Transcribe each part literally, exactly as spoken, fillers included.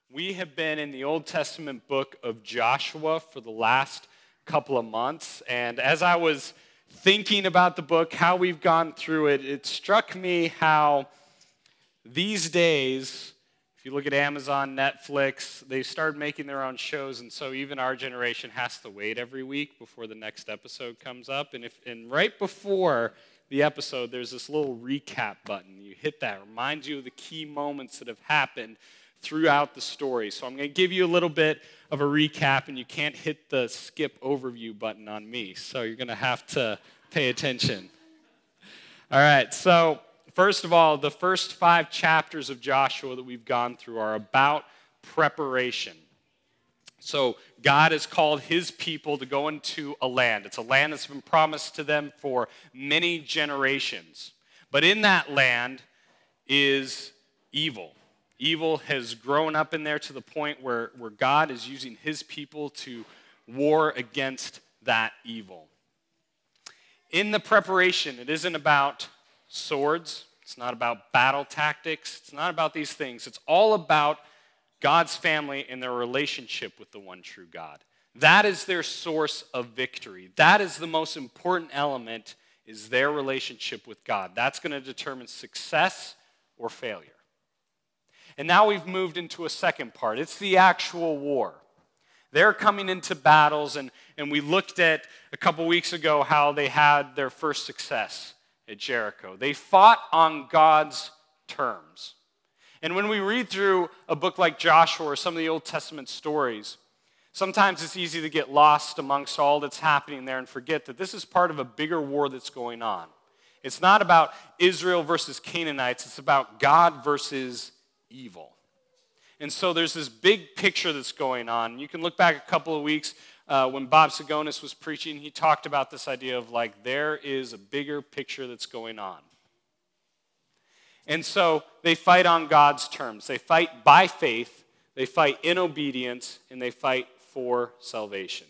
We have been in the Old Testament book of Joshua for the last couple of months, and as I was thinking about the book, how we've gone through it, it struck me how these days, if you look at Amazon, Netflix, they started making their own shows, and so even our generation has to wait every week before the next episode comes up, and if and right before the episode, there's this little recap button. You hit that, it reminds you of the key moments that have happened throughout the story. So I'm going to give you a little bit of a recap, and you can't hit the skip overview button on me, so you're going to have to pay attention. All right, so first of all, the first five chapters of Joshua that we've gone through are about preparation. So God has called his people to go into a land. It's a land that's been promised to them for many generations. But in that land is evil. Evil has grown up in there to the point where, where God is using his people to war against that evil. In the preparation, it isn't about swords. It's not about battle tactics. It's not about these things. It's all about God's family and their relationship with the one true God. That is their source of victory. That is the most important element, is their relationship with God. That's going to determine success or failure. And now we've moved into a second part. It's the actual war. They're coming into battles, and, and we looked at a couple weeks ago how they had their first success at Jericho. They fought on God's terms. And when we read through a book like Joshua or some of the Old Testament stories, sometimes it's easy to get lost amongst all that's happening there and forget that this is part of a bigger war that's going on. It's not about Israel versus Canaanites. It's about God versus evil. And so there's this big picture that's going on. You can look back a couple of weeks uh, when Bob Sagonis was preaching. He talked about this idea of like there is a bigger picture that's going on. And so they fight on God's terms. They fight by faith, they fight in obedience, and they fight for salvation.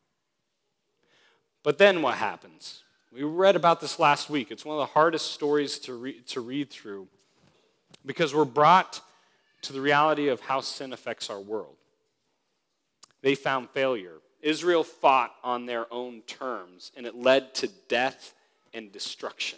But then what happens? We read about this last week. It's one of the hardest stories to, re- to read through, because we're brought to the reality of how sin affects our world. They found failure. Israel fought on their own terms, and it led to death and destruction.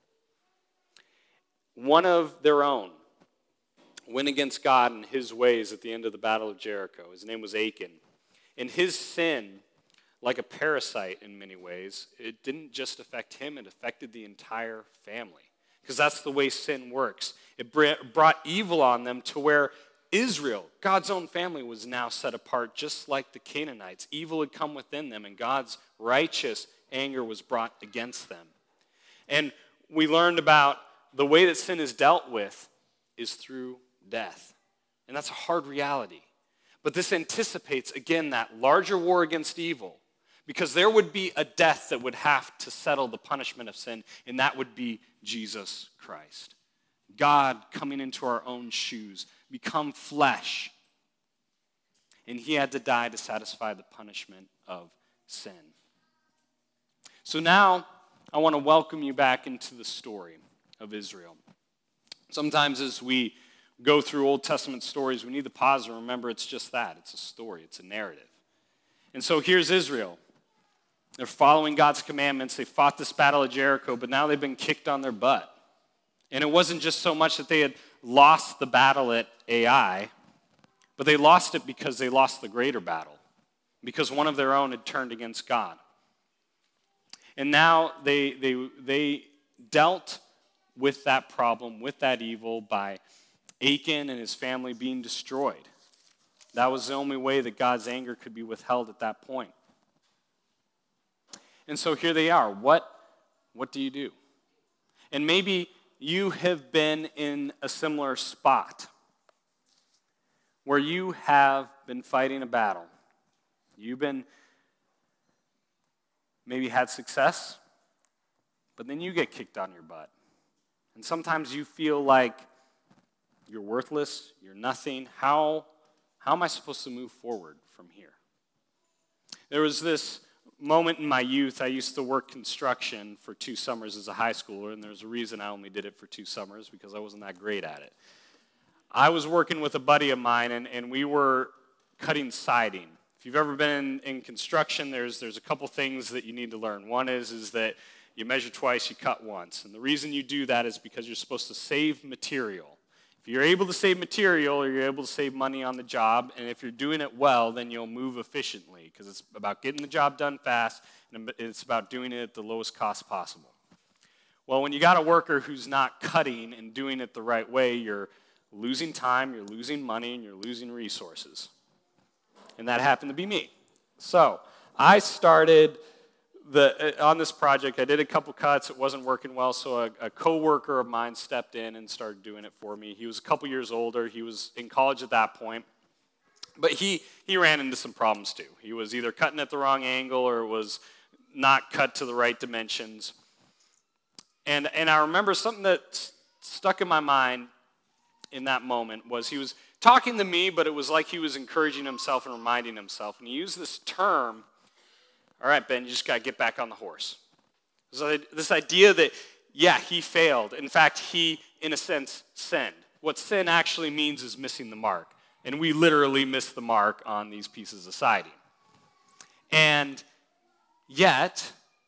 One of their own went against God and his ways at the end of the Battle of Jericho. His name was Achan. And his sin, like a parasite in many ways, it didn't just affect him, it affected the entire family. Because that's the way sin works. It brought evil on them to where Israel, God's own family, was now set apart just like the Canaanites. Evil had come within them, and God's righteous anger was brought against them. And we learned about the way that sin is dealt with is through death. And that's a hard reality. But this anticipates, again, that larger war against evil, because there would be a death that would have to settle the punishment of sin, and that would be Jesus Christ. God coming into our own shoes, become flesh, and he had to die to satisfy the punishment of sin. So now I want to welcome you back into the story of Israel. Sometimes as we go through Old Testament stories, we need to pause and remember it's just that. It's a story. It's a narrative. And so here's Israel. They're following God's commandments. They fought this battle of Jericho, but now they've been kicked on their butt. And it wasn't just so much that they had lost the battle at Ai, but they lost it because they lost the greater battle, because one of their own had turned against God. And now they they they dealt with that problem, with that evil, by Achan and his family being destroyed. That was the only way that God's anger could be withheld at that point. And so here they are. What, what do you do? And maybe you have been in a similar spot where you have been fighting a battle. You've been maybe had success, but then you get kicked on your butt. And sometimes you feel like you're worthless, you're nothing. How, how am I supposed to move forward from here? There was this moment in my youth. I used to work construction for two summers as a high schooler, and there's a reason I only did it for two summers, because I wasn't that great at it. I was working with a buddy of mine, and, and we were cutting siding. If you've ever been in, in construction, there's there's a couple things that you need to learn. One is, is that you measure twice, you cut once. And the reason you do that is because you're supposed to save material. If you're able to save material, you're able to save money on the job, and if you're doing it well, then you'll move efficiently, because it's about getting the job done fast, and it's about doing it at the lowest cost possible. Well, when you got a worker who's not cutting and doing it the right way, you're losing time, you're losing money, and you're losing resources. And that happened to be me. So I started the on this project. I did a couple cuts. It wasn't working well, so a, a co-worker of mine stepped in and started doing it for me. He was a couple years older. He was in college at that point. But he, he ran into some problems too. He was either cutting at the wrong angle or was not cut to the right dimensions. And, and I remember something that st- stuck in my mind in that moment was he was talking to me, but it was like he was encouraging himself and reminding himself. And he used this term, all right, Ben, you just got to get back on the horse. So this idea that, yeah, he failed. In fact, he, in a sense, sinned. What sin actually means is missing the mark. And we literally missed the mark on these pieces of siding. And yet,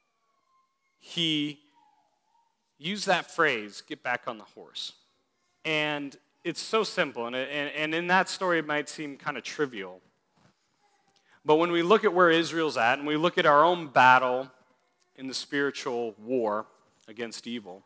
he used that phrase, get back on the horse. And it's so simple. And, and, and in that story, it might seem kind of trivial. But when we look at where Israel's at, and we look at our own battle in the spiritual war against evil,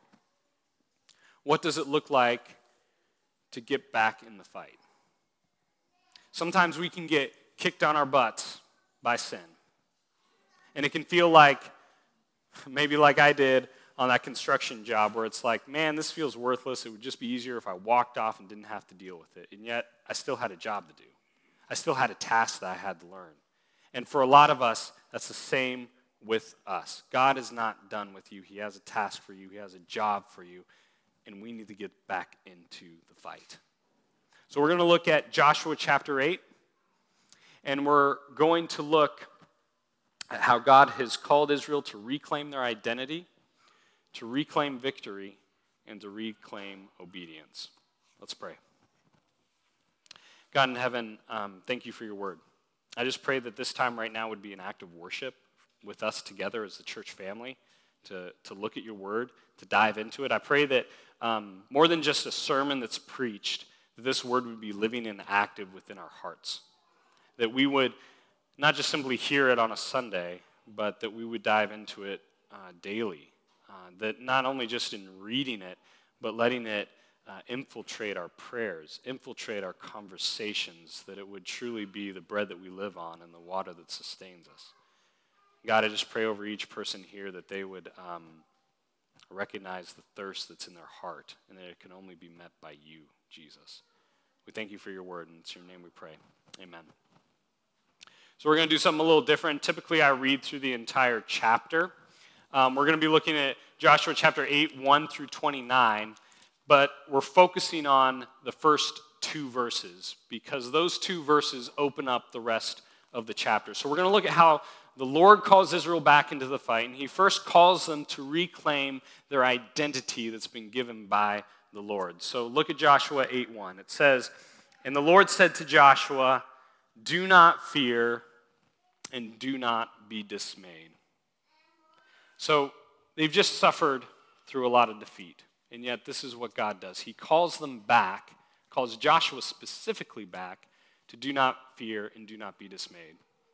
what does it look like to get back in the fight? Sometimes we can get kicked on our butts by sin. And it can feel like, maybe like I did on that construction job, where it's like, man, this feels worthless. It would just be easier if I walked off and didn't have to deal with it. And yet, I still had a job to do. I still had a task that I had to learn. And for a lot of us, that's the same with us. God is not done with you. He has a task for you. He has a job for you. And we need to get back into the fight. So we're going to look at Joshua chapter eight. And we're going to look at how God has called Israel to reclaim their identity, to reclaim victory, and to reclaim obedience. Let's pray. God in heaven, um, thank you for your word. I just pray that this time right now would be an act of worship with us together as the church family to, to look at your word, to dive into it. I pray that um, more than just a sermon that's preached, that this word would be living and active within our hearts. That we would not just simply hear it on a Sunday, but that we would dive into it uh, daily. Uh, that not only just in reading it, but letting it Uh, infiltrate our prayers, infiltrate our conversations, that it would truly be the bread that we live on and the water that sustains us. God, I just pray over each person here that they would um, recognize the thirst that's in their heart and that it can only be met by you, Jesus. We thank you for your word, and it's your name we pray. Amen. So we're going to do something a little different. Typically, I read through the entire chapter. Um, we're going to be looking at Joshua chapter eight, one through twenty-nine. But we're focusing on the first two verses because those two verses open up the rest of the chapter. So we're going to look at how the Lord calls Israel back into the fight, and he first calls them to reclaim their identity that's been given by the Lord. So look at Joshua eight one. It says, "And the Lord said to Joshua, 'Do not fear and do not be dismayed.'" So they've just suffered through a lot of defeat. And yet this is what God does. He calls them back, calls Joshua specifically back, to do not fear and do not be dismayed.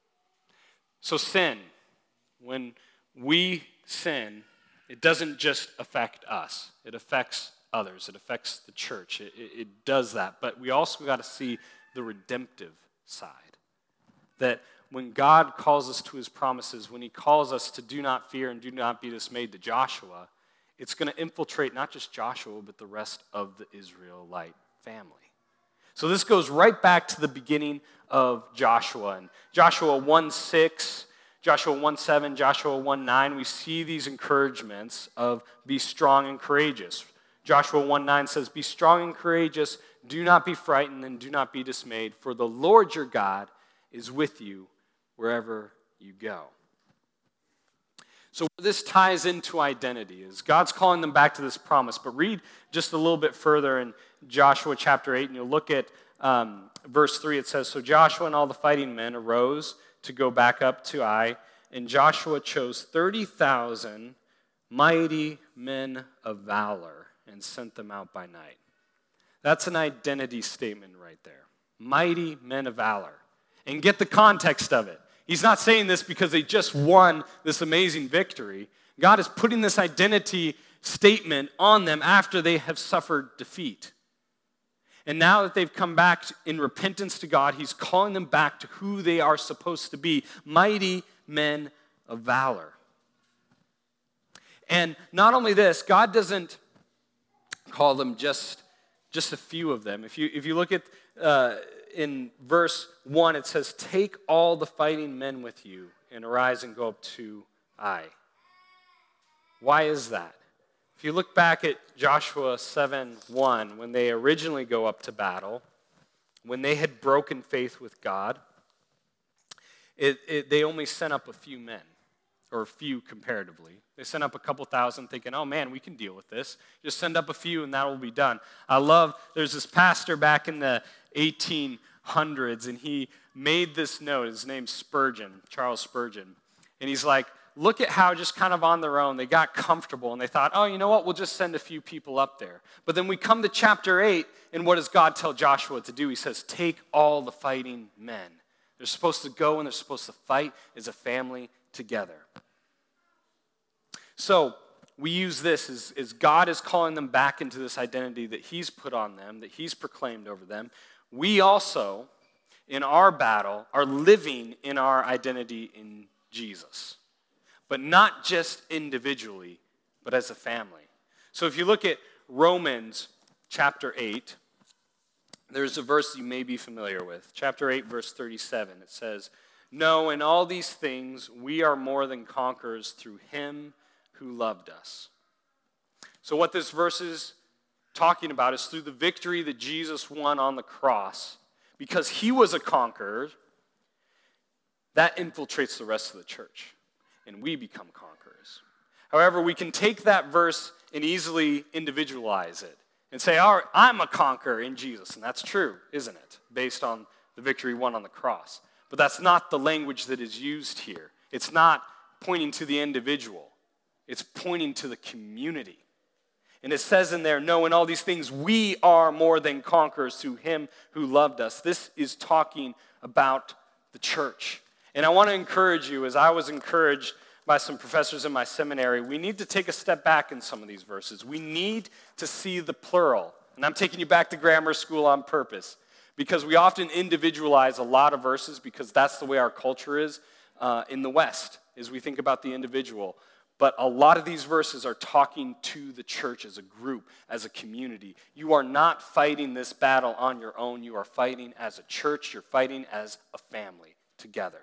So sin, when we sin, it doesn't just affect us. It affects others. It affects the church. It, it, it does that. But we also got to see the redemptive side. That when God calls us to his promises, when he calls us to do not fear and do not be dismayed to Joshua, it's going to infiltrate not just Joshua, but the rest of the Israelite family. So this goes right back to the beginning of Joshua. And Joshua one six, Joshua one seven, Joshua one nine, we see these encouragements of be strong and courageous. Joshua one nine says, "Be strong and courageous, do not be frightened and do not be dismayed, for the Lord your God is with you wherever you go." So this ties into identity, is God's calling them back to this promise. But read just a little bit further in Joshua chapter eight, and you'll look at um, verse three. It says, "So Joshua and all the fighting men arose to go back up to Ai, and Joshua chose thirty thousand mighty men of valor and sent them out by night." That's an identity statement right there. Mighty men of valor. And get the context of it. He's not saying this because they just won this amazing victory. God is putting this identity statement on them after they have suffered defeat. And now that they've come back in repentance to God, he's calling them back to who they are supposed to be, mighty men of valor. And not only this, God doesn't call them just, just a few of them. If you, if you look at uh, in verse one, it says, "Take all the fighting men with you and arise and go up to Ai." Why is that? If you look back at Joshua seven one, when they originally go up to battle, when they had broken faith with God, it, it, they only sent up a few men, or a few comparatively. They sent up a couple thousand thinking, oh man, we can deal with this. Just send up a few and that will be done. I love, there's this pastor back in the eighteen hundreds, and he made this note. His name's Spurgeon, Charles Spurgeon. And he's like, look at how just kind of on their own, they got comfortable, and they thought, oh, you know what, we'll just send a few people up there. But then we come to chapter eight, and what does God tell Joshua to do? He says, take all the fighting men. They're supposed to go and they're supposed to fight as a family together. So we use this as, as God is calling them back into this identity that he's put on them, that he's proclaimed over them. We also, in our battle, are living in our identity in Jesus. But not just individually, but as a family. So if you look at Romans chapter eight, there's a verse you may be familiar with. Chapter eight, verse thirty-seven. It says, "No, in all these things we are more than conquerors through him who loved us." So what this verse is talking about is through the victory that Jesus won on the cross, because he was a conqueror, that infiltrates the rest of the church, and we become conquerors. However, we can take that verse and easily individualize it and say, all right, I'm a conqueror in Jesus, and that's true, isn't it, based on the victory won on the cross. But that's not the language that is used here. It's not pointing to the individual. It's pointing to the community. And it says in there, no, in all these things, we are more than conquerors through him who loved us. This is talking about the church. And I want to encourage you, as I was encouraged by some professors in my seminary, we need to take a step back in some of these verses. We need to see the plural. And I'm taking you back to grammar school on purpose, because we often individualize a lot of verses because that's the way our culture is uh, in the West, as we think about the individual. But a lot of these verses are talking to the church as a group, as a community. You are not fighting this battle on your own. You are fighting as a church. You're fighting as a family together.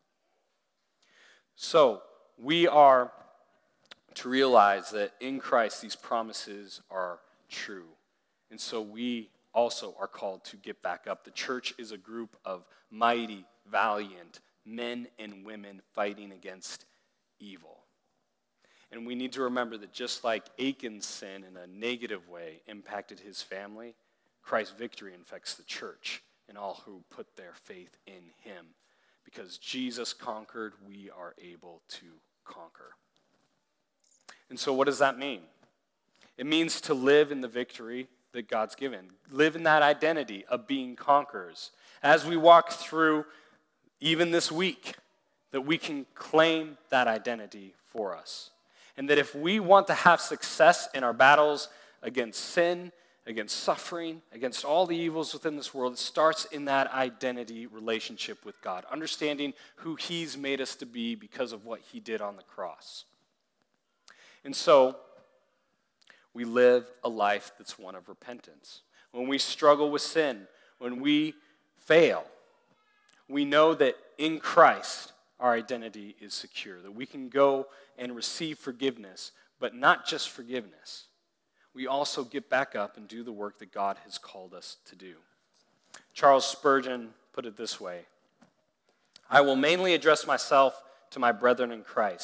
So we are to realize that in Christ these promises are true. And so we also are called to get back up. The church is a group of mighty, valiant men and women fighting against evil. And we need to remember that just like Achan's sin in a negative way impacted his family, Christ's victory infects the church and all who put their faith in him. Because Jesus conquered, we are able to conquer. And so what does that mean? It means to live in the victory that God's given. Live in that identity of being conquerors. As we walk through even this week, that we can claim that identity for us. And that if we want to have success in our battles against sin, against suffering, against all the evils within this world, it starts in that identity relationship with God, understanding who he's made us to be because of what he did on the cross. And so, we live a life that's one of repentance. When we struggle with sin, when we fail, we know that in Christ, our identity is secure, that we can go and receive forgiveness, but not just forgiveness. We also get back up and do the work that God has called us to do. Charles Spurgeon put it this way: "I will mainly address myself to my brethren in Christ,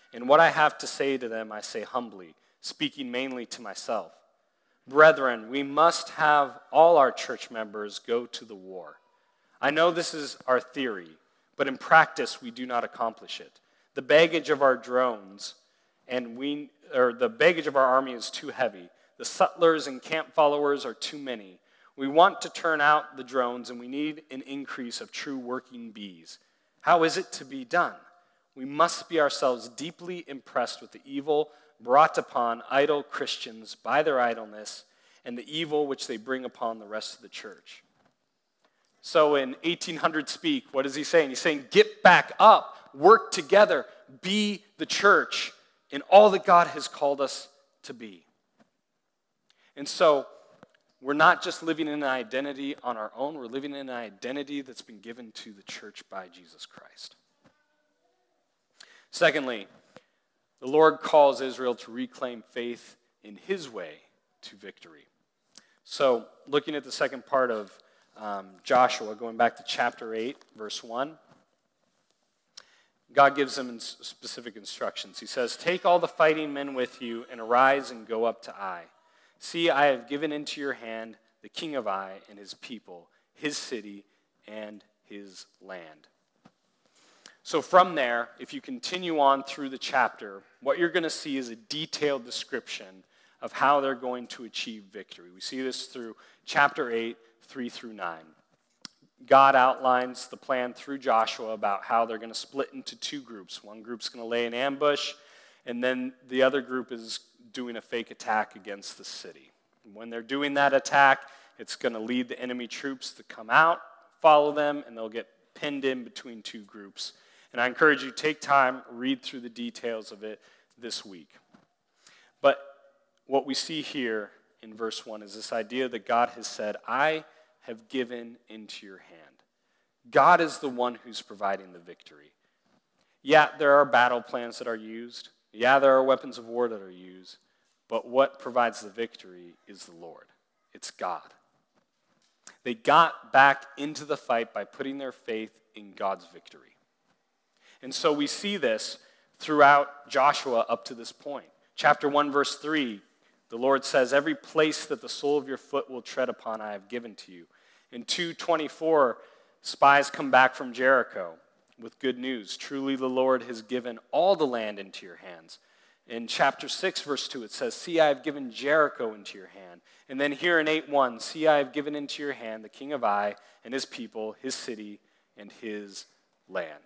And what I have to say to them, I say humbly, speaking mainly to myself. Brethren, we must have all our church members go to the war. I know this is our theory, but in practice we do not accomplish it. The baggage of our drones and we or the baggage of our army is too heavy. The sutlers and camp followers are too many. We want to turn out the drones, and we need an increase of true working bees. How is it to be done? We must be ourselves deeply impressed with the evil brought upon idle Christians by their idleness and the evil which they bring upon the rest of the church. So in eighteen hundred speak, what is he saying? He's saying, get back up, work together, be the church in all that God has called us to be. And so we're not just living in an identity on our own, we're living in an identity that's been given to the church by Jesus Christ. Secondly, the Lord calls Israel to reclaim faith in his way to victory. So, looking at the second part of um, Joshua, going back to chapter eight, verse one, God gives them in specific instructions. He says, take all the fighting men with you and arise and go up to Ai. See, I have given into your hand the king of Ai and his people, his city, and his land. So from there, if you continue on through the chapter, what you're going to see is a detailed description of how they're going to achieve victory. We see this through chapter eight, three through nine. God outlines the plan through Joshua about how they're going to split into two groups. One group's going to lay an ambush, and then the other group is doing a fake attack against the city. And when they're doing that attack, it's going to lead the enemy troops to come out, follow them, and they'll get pinned in between two groups. And I encourage you, take time, read through the details of it this week. But what we see here in verse one is this idea that God has said, I have given into your hand. God is the one who's providing the victory. Yeah, there are battle plans that are used. Yeah, there are weapons of war that are used. But what provides the victory is the Lord. It's God. They got back into the fight by putting their faith in God's victory. And so we see this throughout Joshua up to this point. Chapter one, verse three, the Lord says, every place that the sole of your foot will tread upon, I have given to you. In two twenty-four, spies come back from Jericho with good news. Truly the Lord has given all the land into your hands. In chapter six, verse two, it says, see, I have given Jericho into your hand. And then here in eight one, see, I have given into your hand the king of Ai and his people, his city, and his land.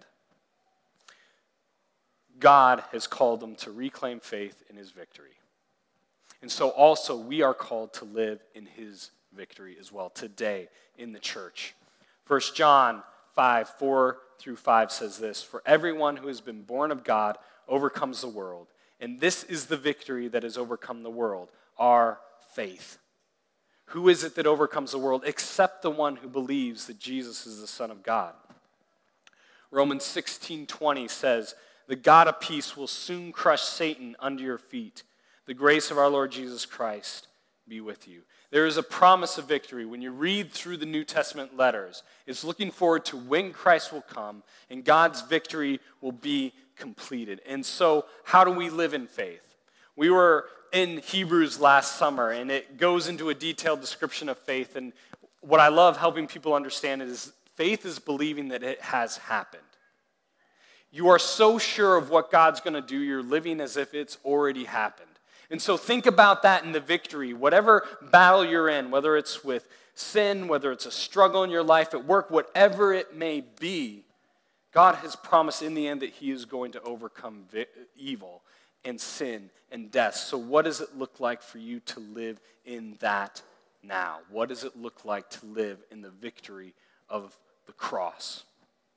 God has called them to reclaim faith in his victory. And so also we are called to live in his victory as well today in the church. First John five, four through five says this, for everyone who has been born of God overcomes the world. And this is the victory that has overcome the world, our faith. Who is it that overcomes the world except the one who believes that Jesus is the Son of God? Romans sixteen twenty says, the God of peace will soon crush Satan under your feet. The grace of our Lord Jesus Christ be with you. There is a promise of victory. When you read through the New Testament letters, it's looking forward to when Christ will come and God's victory will be completed. And so, how do we live in faith? We were in Hebrews last summer, and it goes into a detailed description of faith. And what I love helping people understand is faith is believing that it has happened. You are so sure of what God's going to do, you're living as if it's already happened. And so think about that in the victory. Whatever battle you're in, whether it's with sin, whether it's a struggle in your life, at work, whatever it may be, God has promised in the end that he is going to overcome vi- evil and sin and death. So what does it look like for you to live in that now? What does it look like to live in the victory of the cross?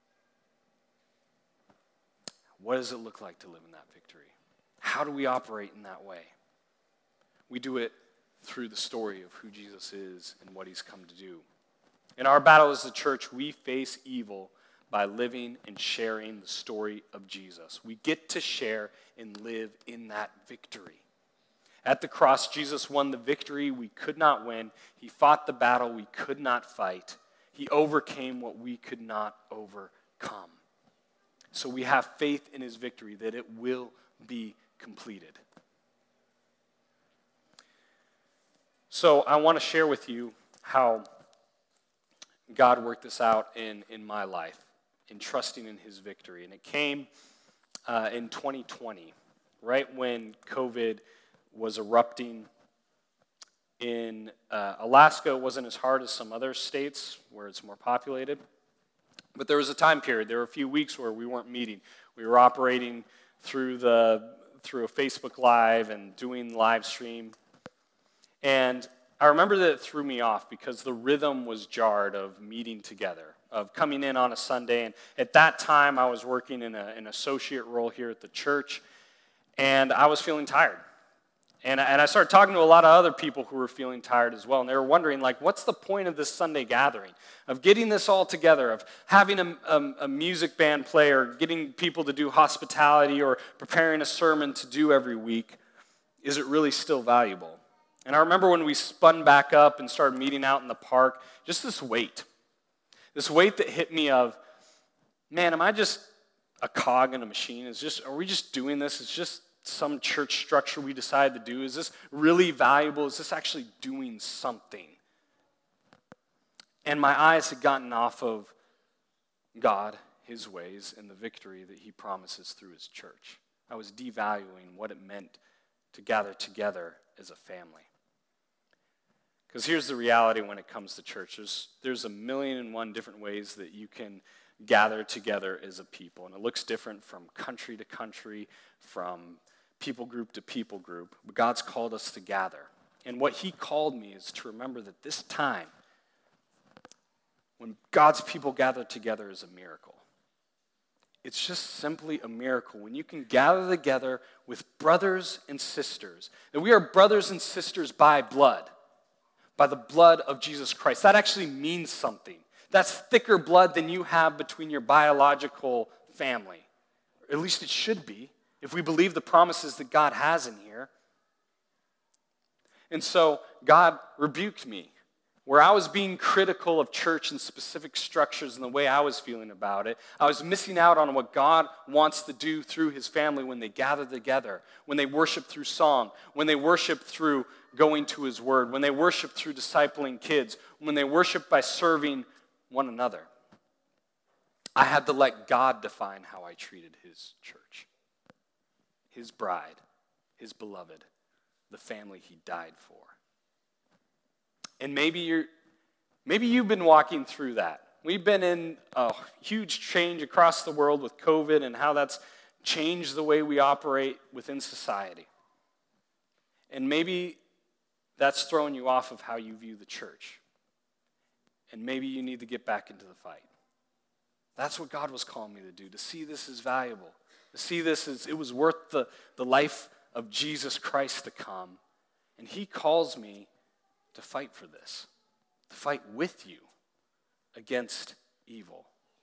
What does it look like to live in that victory? How do we operate in that way? We do it through the story of who Jesus is and what he's come to do. In our battle as the church, we face evil by living and sharing the story of Jesus. We get to share and live in that victory. At the cross, Jesus won the victory we could not win. He fought the battle we could not fight. He overcame what we could not overcome. So we have faith in his victory that it will be completed. So I want to share with you how God worked this out in, in my life, in trusting in his victory. And it came uh, in twenty twenty, right when COVID was erupting in uh, Alaska. It wasn't as hard as some other states where it's more populated. But there was a time period, there were a few weeks where we weren't meeting. We were operating through the through a Facebook Live and doing live stream. And I remember that it threw me off because the rhythm was jarred of meeting together, of coming in on a Sunday. And at that time, I was working in a, an associate role here at the church, and I was feeling tired. And, and I started talking to a lot of other people who were feeling tired as well, and they were wondering, like, what's the point of this Sunday gathering, of getting this all together, of having a, a, a music band play, or getting people to do hospitality, or preparing a sermon to do every week? Is it really still valuable? And I remember when we spun back up and started meeting out in the park, just this weight. This weight that hit me of, man, am I just a cog in a machine? Is just, are we just doing this? It's just some church structure we decided to do. Is this really valuable? Is this actually doing something? And my eyes had gotten off of God, his ways, and the victory that he promises through his church. I was devaluing what it meant to gather together as a family. Because here's the reality when it comes to church. There's, there's a million and one different ways that you can gather together as a people. And it looks different from country to country, from people group to people group. But God's called us to gather. And what he called me is to remember that this time, when God's people gather together, is a miracle. It's just simply a miracle when you can gather together with brothers and sisters. That we are brothers and sisters by blood. By the blood of Jesus Christ. That actually means something. That's thicker blood than you have between your biological family. Or at least it should be, if we believe the promises that God has in here. And so God rebuked me, where I was being critical of church and specific structures and the way I was feeling about it. I was missing out on what God wants to do through his family when they gather together, when they worship through song, when they worship through going to his word, when they worship through discipling kids, when they worship by serving one another. I had to let God define how I treated his church, his bride, his beloved, the family he died for. And maybe you're, maybe you've been walking through that. We've been in a huge change across the world with COVID and how that's changed the way we operate within society. And maybe that's throwing you off of how you view the church. And maybe you need to get back into the fight. That's what God was calling me to do, to see this as valuable, to see this as it was worth the, the life of Jesus Christ to come. And he calls me to fight for this, to fight with you against evil.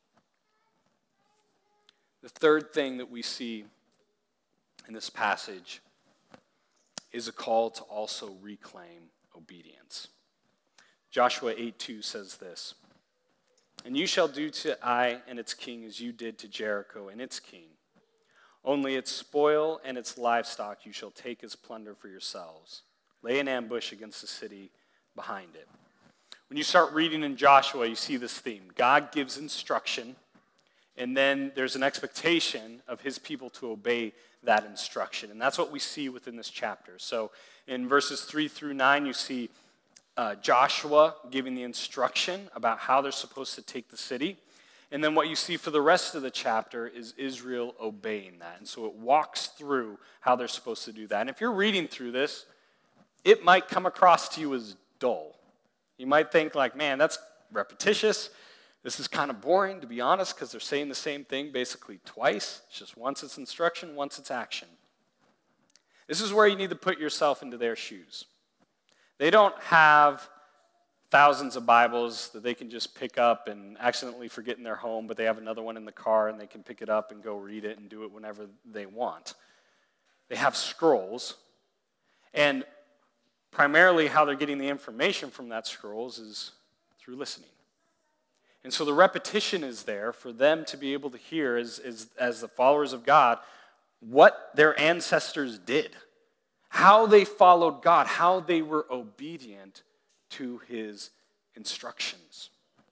The third thing that we see in this passage is a call to also reclaim obedience. Joshua eight two says this, "And you shall do to Ai and its king as you did to Jericho and its king. Only its spoil and its livestock you shall take as plunder for yourselves. Lay an ambush against the city behind it." When you start reading in Joshua, you see this theme. God gives instruction, and then there's an expectation of his people to obey that instruction. And that's what we see within this chapter. So in verses three through nine, you see uh, Joshua giving the instruction about how they're supposed to take the city. And then what you see for the rest of the chapter is Israel obeying that. And so it walks through how they're supposed to do that. And if you're reading through this, it might come across to you as dull. You might think like, man, that's repetitious. This is kind of boring, to be honest, because they're saying the same thing basically twice. It's just once it's instruction, once it's action. This is where you need to put yourself into their shoes. They don't have thousands of Bibles that they can just pick up and accidentally forget in their home, but they have another one in the car and they can pick it up and go read it and do it whenever they want. They have scrolls, and primarily how they're getting the information from that scrolls is through listening. And so the repetition is there for them to be able to hear as, as, as the followers of God what their ancestors did, how they followed God, how they were obedient to his instructions.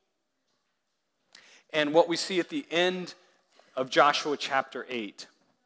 And what we see at the end of Joshua chapter eight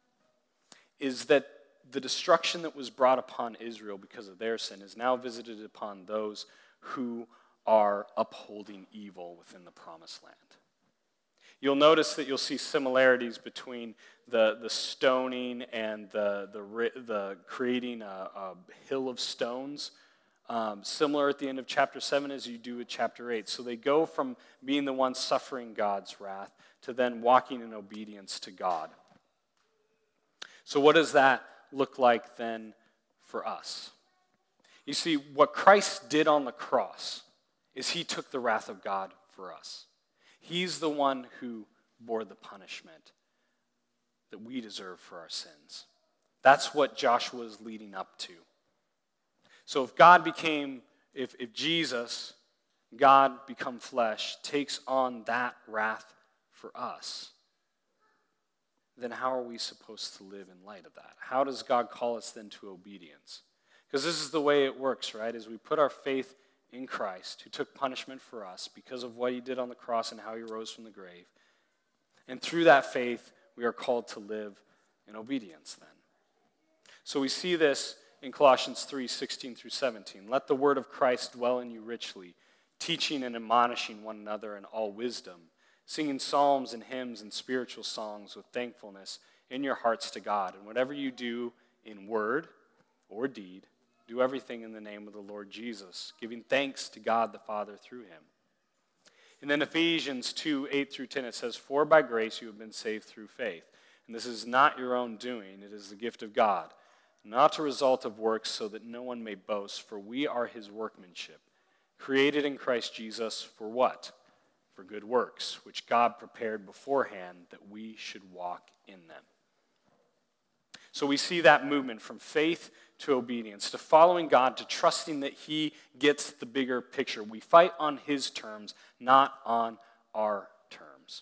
is that the destruction that was brought upon Israel because of their sin is now visited upon those who are upholding evil within the promised land. You'll notice that you'll see similarities between the, the stoning and the, the, the creating a, a hill of stones, um, similar at the end of chapter seven as you do at chapter eight. So they go from being the ones suffering God's wrath to then walking in obedience to God. So what does that look like then for us? You see, what Christ did on the cross is he took the wrath of God for us. He's the one who bore the punishment that we deserve for our sins. That's what Joshua is leading up to. So if God became, if, if Jesus, God become flesh, takes on that wrath for us, then how are we supposed to live in light of that? How does God call us then to obedience? Because this is the way it works, right? As we put our faith in Christ, who took punishment for us because of what he did on the cross and how he rose from the grave. And through that faith, we are called to live in obedience then. So we see this in Colossians three, sixteen through seventeen. Let the word of Christ dwell in you richly, teaching and admonishing one another in all wisdom, singing psalms and hymns and spiritual songs with thankfulness in your hearts to God. And whatever you do in word or deed, do everything in the name of the Lord Jesus, giving thanks to God the Father through him. And then Ephesians two, eight through ten, it says, for by grace you have been saved through faith. And this is not your own doing, it is the gift of God, not a result of works so that no one may boast, for we are his workmanship, created in Christ Jesus for what? For good works, which God prepared beforehand that we should walk in them. So we see that movement from faith to obedience, to following God, to trusting that he gets the bigger picture. We fight on his terms, not on our terms.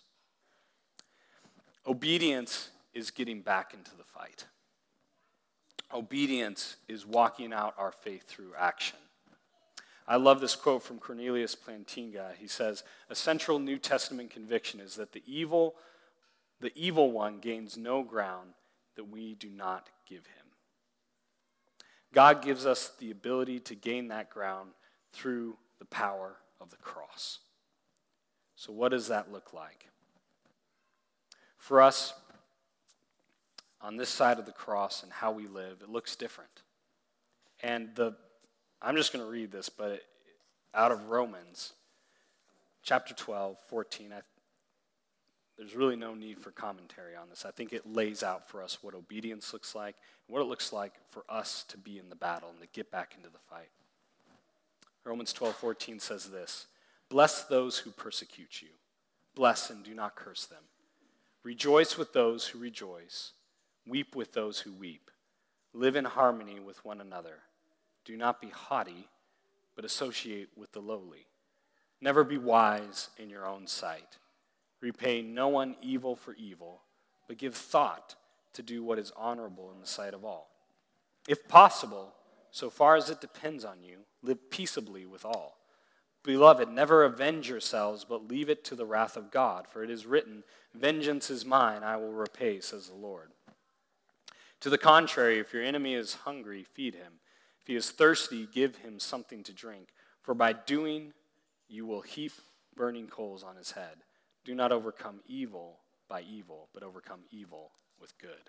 Obedience is getting back into the fight. Obedience is walking out our faith through action. I love this quote from Cornelius Plantinga. He says, a central New Testament conviction is that the evil, the evil one gains no ground that we do not give him. God gives us the ability to gain that ground through the power of the cross. So what does that look like? For us, on this side of the cross and how we live, it looks different. And the I'm just going to read this, but out of Romans, chapter twelve, fourteen, I, there's really no need for commentary on this. I think it lays out for us what obedience looks like, and what it looks like for us to be in the battle and to get back into the fight. Romans twelve, fourteen says this, bless those who persecute you. Bless and do not curse them. Rejoice with those who rejoice. Weep with those who weep. Live in harmony with one another. Do not be haughty, but associate with the lowly. Never be wise in your own sight. Repay no one evil for evil, but give thought to do what is honorable in the sight of all. If possible, so far as it depends on you, live peaceably with all. Beloved, never avenge yourselves, but leave it to the wrath of God, for it is written, vengeance is mine, I will repay, says the Lord. To the contrary, if your enemy is hungry, feed him. If he is thirsty, give him something to drink, for by doing you will heap burning coals on his head. Do not overcome evil by evil, but overcome evil with good.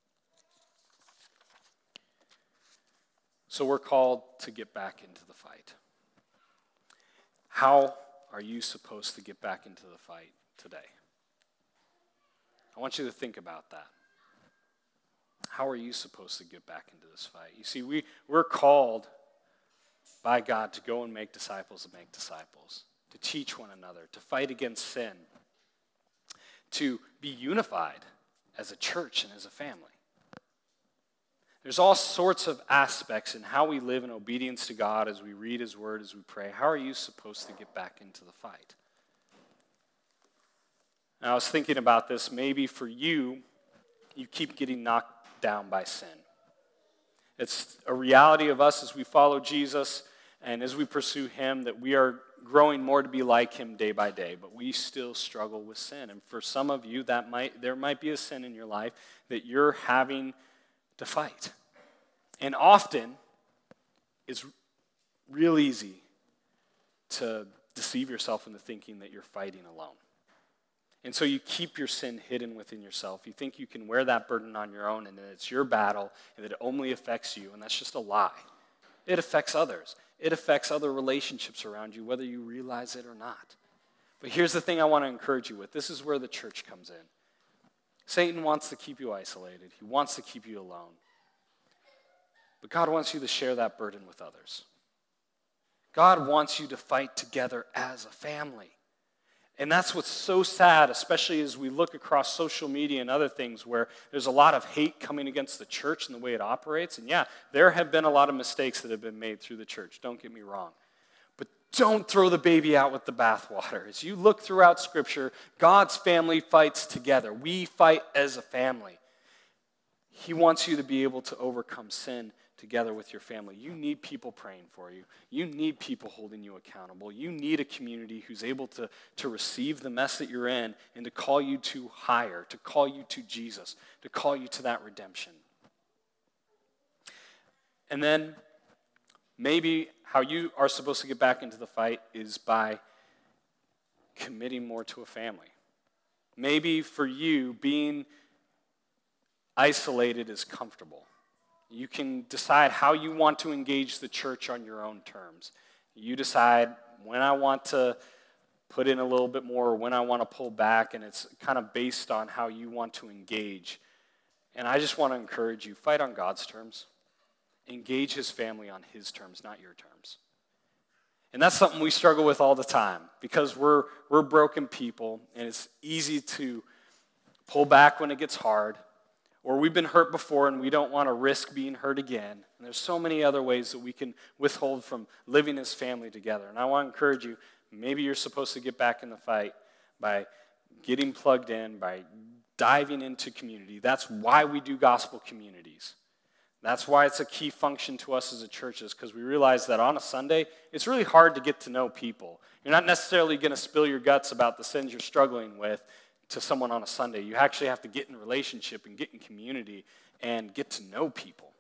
So we're called to get back into the fight. How are you supposed to get back into the fight today? I want you to think about that. How are you supposed to get back into this fight? You see, we, we're called by God to go and make disciples and make disciples, to teach one another, to fight against sin, to be unified as a church and as a family. There's all sorts of aspects in how we live in obedience to God as we read his word, as we pray. How are you supposed to get back into the fight? And I was thinking about this. Maybe for you, you keep getting knocked down by sin. It's a reality of us as we follow Jesus and as we pursue him that we are growing more to be like him day by day, but we still struggle with sin. And for some of you, that might there might be a sin in your life that you're having to fight. And often, it's real easy to deceive yourself into thinking that you're fighting alone. And so you keep your sin hidden within yourself. You think you can wear that burden on your own and that it's your battle and that it only affects you, and that's just a lie. It affects others. It affects other relationships around you, whether you realize it or not. But here's the thing I want to encourage you with. This is where the church comes in. Satan wants to keep you isolated. He wants to keep you alone. But God wants you to share that burden with others. God wants you to fight together as a family. And that's what's so sad, especially as we look across social media and other things where there's a lot of hate coming against the church and the way it operates. And yeah, there have been a lot of mistakes that have been made through the church. Don't get me wrong. But don't throw the baby out with the bathwater. As you look throughout Scripture, God's family fights together. We fight as a family. He wants you to be able to overcome sin together with your family. You need people praying for you. You need people holding you accountable. You need a community who's able to, to receive the mess that you're in and to call you to higher, to call you to Jesus, to call you to that redemption. And then maybe how you are supposed to get back into the fight is by committing more to a family. Maybe for you, being isolated is comfortable. You can decide how you want to engage the church on your own terms. You decide when I want to put in a little bit more or when I want to pull back, and it's kind of based on how you want to engage. And I just want to encourage you, fight on God's terms. Engage his family on his terms, not your terms. And that's something we struggle with all the time because we're we're broken people, and it's easy to pull back when it gets hard. Or we've been hurt before and we don't want to risk being hurt again. And there's so many other ways that we can withhold from living as family together. And I want to encourage you, maybe you're supposed to get back in the fight by getting plugged in, by diving into community. That's why we do gospel communities. That's why it's a key function to us as a church, is because we realize that on a Sunday, it's really hard to get to know people. You're not necessarily going to spill your guts about the sins you're struggling with to someone on a Sunday. You actually have to get in a relationship and get in community and get to know people.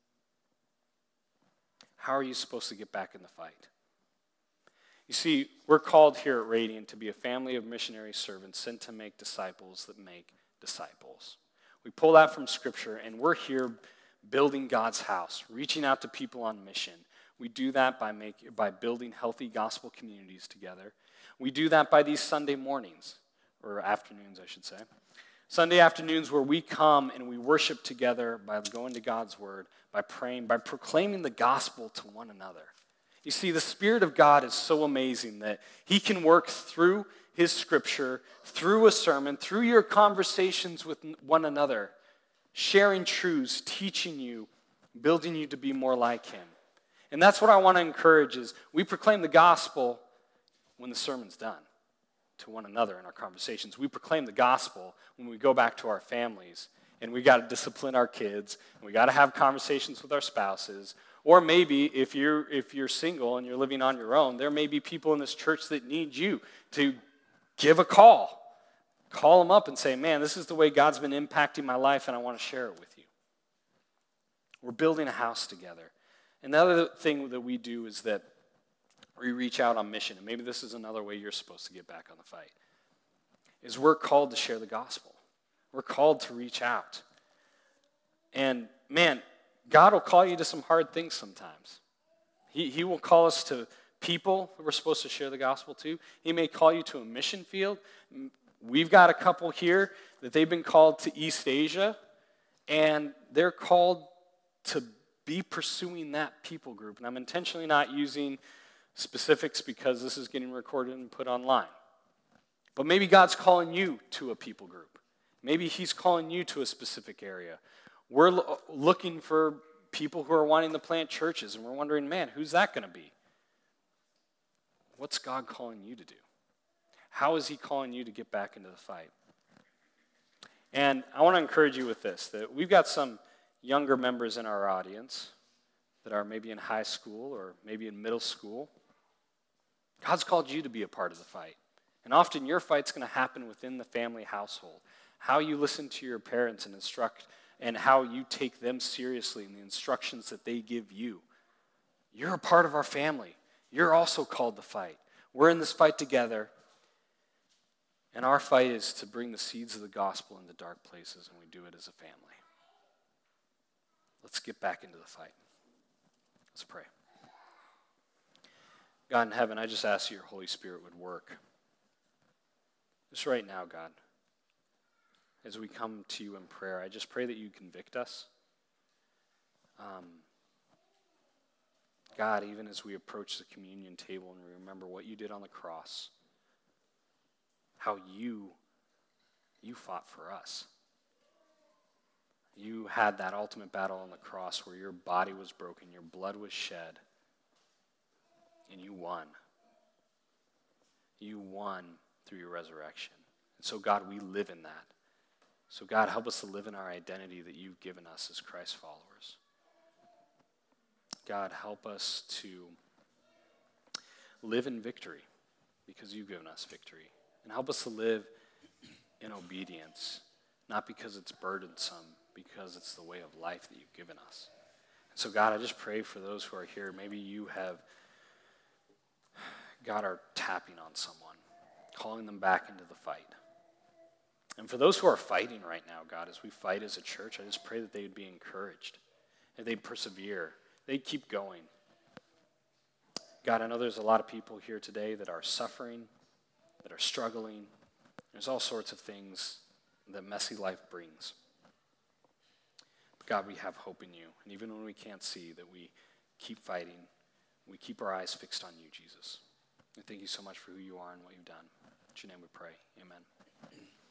How are you supposed to get back in the fight? You see, we're called here at Radiant to be a family of missionary servants sent to make disciples that make disciples. We pull that from Scripture, and we're here building God's house, reaching out to people on mission. We do that by make, by building healthy gospel communities together. We do that by these Sunday mornings. Or afternoons, I should say. Sunday afternoons where we come and we worship together by going to God's word, by praying, by proclaiming the gospel to one another. You see, the Spirit of God is so amazing that he can work through his scripture, through a sermon, through your conversations with one another, sharing truths, teaching you, building you to be more like him. And that's what I want to encourage is we proclaim the gospel when the sermon's done. To one another in our conversations. We proclaim the gospel when we go back to our families, and we got to discipline our kids, and we got to have conversations with our spouses. Or maybe if you're if you're single and you're living on your own, there may be people in this church that need you to give a call. Call them up and say, man, this is the way God's been impacting my life, and I want to share it with you. We're building a house together. And the other thing that we do is that we reach out on mission, and maybe this is another way you're supposed to get back on the fight, is we're called to share the gospel. We're called to reach out. And man, God will call you to some hard things sometimes. He, he will call us to people who we're supposed to share the gospel to. He may call you to a mission field. We've got a couple here that they've been called to East Asia, and they're called to be pursuing that people group. And I'm intentionally not using specifics because this is getting recorded and put online. But maybe God's calling you to a people group. Maybe he's calling you to a specific area. We're lo- looking for people who are wanting to plant churches, and we're wondering, man, who's that going to be? What's God calling you to do? How is he calling you to get back into the fight? And I want to encourage you with this, that we've got some younger members in our audience that are maybe in high school or maybe in middle school. God's called you to be a part of the fight. And often your fight's going to happen within the family household. How you listen to your parents and instruct, and how you take them seriously in the instructions that they give you. You're a part of our family. You're also called to fight. We're in this fight together. And our fight is to bring the seeds of the gospel into dark places, and we do it as a family. Let's get back into the fight. Let's pray. God in heaven, I just ask that your Holy Spirit would work. Just right now, God, as we come to you in prayer, I just pray that you convict us. Um, God, even as we approach the communion table and we remember what you did on the cross, how you, you fought for us. You had that ultimate battle on the cross where your body was broken, your blood was shed, and you won. You won through your resurrection. And so, God, we live in that. So, God, help us to live in our identity that you've given us as Christ followers. God, help us to live in victory because you've given us victory. And help us to live in obedience, not because it's burdensome, because it's the way of life that you've given us. And so, God, I just pray for those who are here. Maybe you have, God, are tapping on someone, calling them back into the fight. And for those who are fighting right now, God, as we fight as a church, I just pray that they would be encouraged, and they'd persevere, they'd keep going. God, I know there's a lot of people here today that are suffering, that are struggling. There's all sorts of things that messy life brings. But God, we have hope in you. And even when we can't see, that we keep fighting, we keep our eyes fixed on you, Jesus. And thank you so much for who you are and what you've done. In your name we pray. Amen.